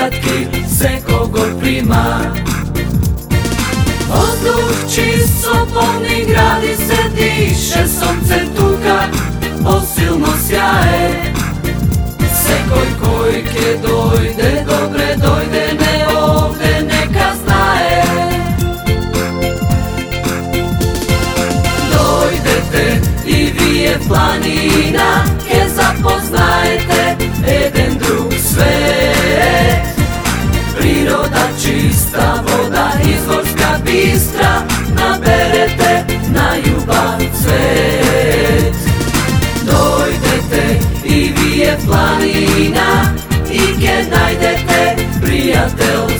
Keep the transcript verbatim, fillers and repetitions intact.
prijatki se kogod prima. Vazduh čist, sopolni, gradi se, diše, sonce tuka, posilno sjaje. Sekoj kojke dojde, dobre dojde, ne ovde neka znaje. Dojdete i vi je planina, ke zapoznajete jedan drug svet. Priroda čista, voda izvorska bistra, naberete na ljubav cvet. Dojdete i vi je planina, i ke najdete prijatelj